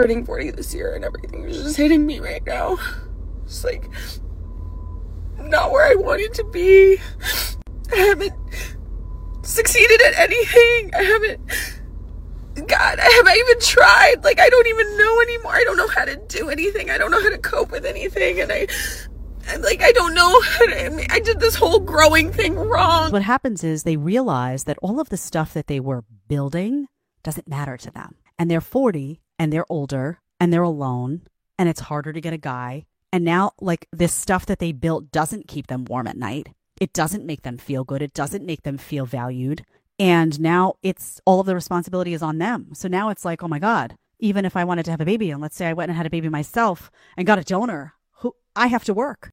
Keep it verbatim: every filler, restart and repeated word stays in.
turning forty this year and everything is just hitting me right now. It's like not where I wanted to be. I haven't succeeded at anything. I haven't, God, I haven't even tried. Like, I don't even know anymore. I don't know how to do anything. I don't know how to cope with anything. And I, and like, I don't know how to, I, mean, I did this whole growing thing wrong. What happens is they realize that all of the stuff that they were building doesn't matter to them. And they're forty and they're older and they're alone and it's harder to get a guy. And now, like, this stuff that they built doesn't keep them warm at night. It doesn't make them feel good. It doesn't make them feel valued. And now it's all of the responsibility is on them. So now it's like, oh my God, even if I wanted to have a baby, and let's say I went and had a baby myself and got a donor, who I have to work.